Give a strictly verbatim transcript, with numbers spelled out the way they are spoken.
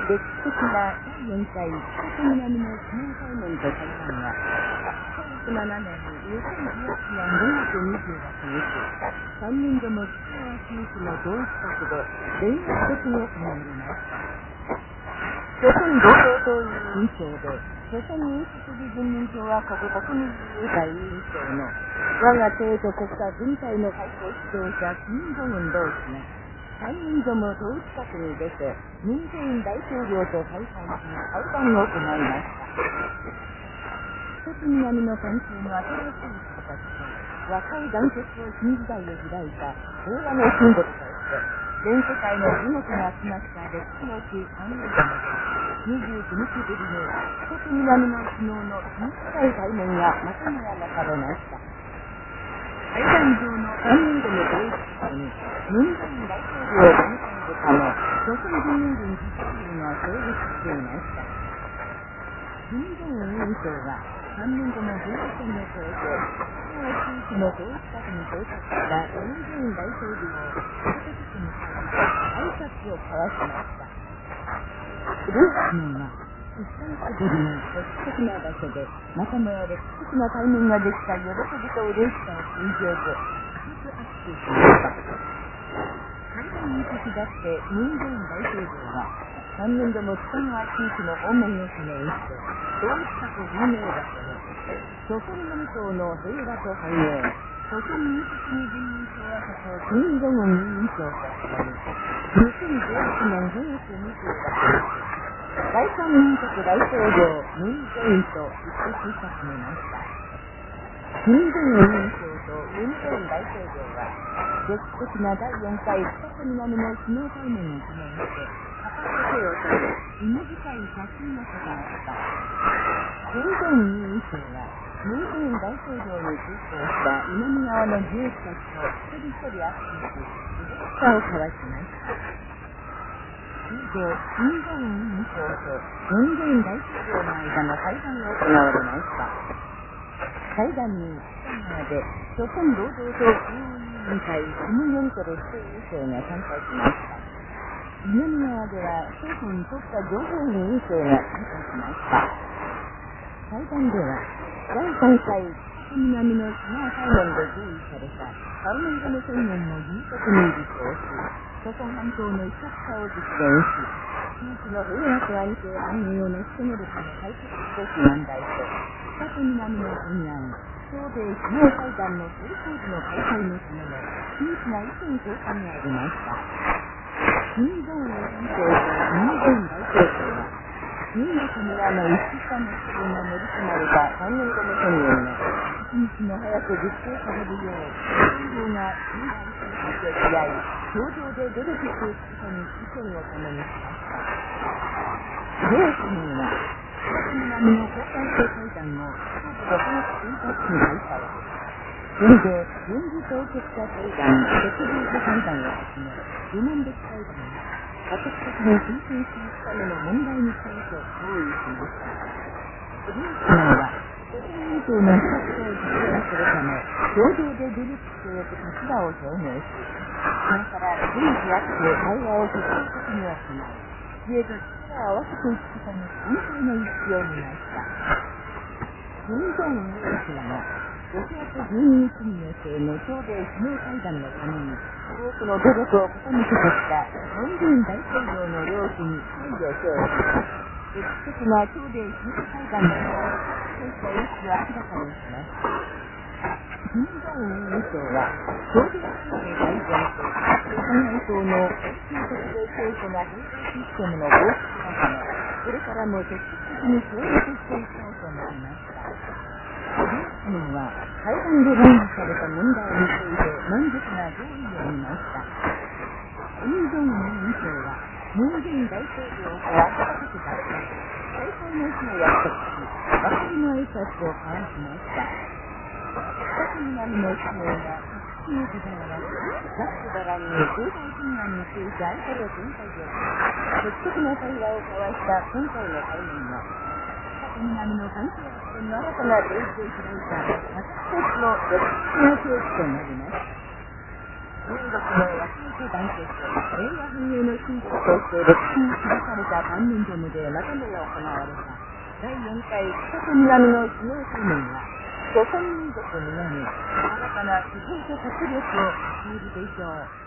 歴史的なだいよんかい北と南の首脳会談と会談は、せんきゅうひゃくななねんにせんじゅうはちねんごがつにじゅうはちにち、さんにんとも北川州市の同一国で連絡的に行われました。朝鮮労働党委員長で、朝鮮民主主義人民共和国国民自由会委員長の我が帝都国家軍隊の最高指導者金正恩同志が、さんにんとも同一国に出て、ムン・ジェイン大統領と会談し、会談を行いました。北と南の関係の新しい形と、若い団結を新時代を開いた平和のシンボルとして、全世界の地元が集まった歴史の地アメリカで、にじゅうくにちぶりに北と南の首脳の新世界対面がまたもやなされました。会談場のさんにんでの同一国に、ムン・ジェイン大統領を出迎えるため、朝鮮人民軍実行部が整備していました。金正恩委員長は、さんにんとも防衛線を越えて、北側地域の統一国に到着したムン・ジェイン大統領を直接に入り、挨拶を交わしました。両首脳は、いっかげつぶりに歴史的な場所で、またもや歴史的な対面ができた喜びと嬉しさを通じず、固く握手しました。会談に先立って、ムン・ジェイン大統領は、さんにんとも北側地域の訪問を記念して、統一国有名場所で、朝鮮半島の平和と繁栄、朝鮮民主主義人民共和国金正恩委員長と共に、にせんじゅうはちねんごがつにじゅうはちにち、第三民族大統領ムン・ジェインと一致した決めました。金正恩委員長とムン・ジェイン大統領は、歴史的なだいよんかい北と南の首脳対面を記念して、固く手を取り、意味深い写真を撮りました。金正恩委員長は、ムン・ジェイン大統領に追悼した南側の重視たちと一人一人握手し、嬉しさを交わしました。以上、金正恩委員長とムン・ジェイン大統領の間の会談が行われました。会談に北側で朝鮮労働党中央委員会キム・ヨントル副委員長が参加しました。南側では朝鮮国家情報委員長が参加しました。会談ではだいさんかい北と南の首脳対面で合意されたパルメントの宣言の迅速に履行し、朝鮮半島の一角化を実現し、地域の平和と安定繁栄を成し遂げるため解決すべき問題と、北と南の懸案、朝米首脳会談の成功時の開催のための真摯な意見交換がありました。金正恩委員長とムン・ジェイン大統領は、民族村の一致した目標が盛り込まれたさんねんごの宣言が一日も早く実行されるよう、双方が信頼し発表し合い、共同で努力していくことに意見を共にしました。両首脳は、北と南の交換性会談をしちがつろくがつついたちに開催。現在、軍事当局者会談、赤十字会談をはじめ、部門別会談が多国的に推進していくための問題について合意しました。両首脳は、朝鮮半島の非核化を実現するため、共同で努力していく立場を表明し、これから随時あって対話を積極的に行い、知恵と力を合わせていくことに全体の一致を見ました。金正恩委員長は、ろくがつじゅうににちに予定の朝米首脳会談のために、多くの努力を傾けてきたムン・ジェイン大統領の領地に敬意を表し、歴史的な朝米首脳会談のためにそうした意思を明らかにしました。金正恩委員長は、朝米関係改善と朝鮮半島の永久的で強固な平和システムの構築のため、これからも積極的に協力していこうと述べました。両首脳は会談で論議された問題について満足な合意を見ました。金正恩委員長は、ムン・ジェイン大統領と温かく抱き、再会の日を約束し、別れの挨拶を交わしました。北と南の首脳が一致にこだわらず、ざっくばらんに重大懸案について相手を展開をし、積極的な対話を交わした今回の対面は、北と南の関係発展の新たなページを開いたまた一つの歴史的な契機となります。両国の若い世団結、令和繁栄の進歩として歴史に記された観念所無でまとめが行われただいよんかい北と南の首脳会談は、諸先民族皆に新たな希望と活力を与えるでしょう。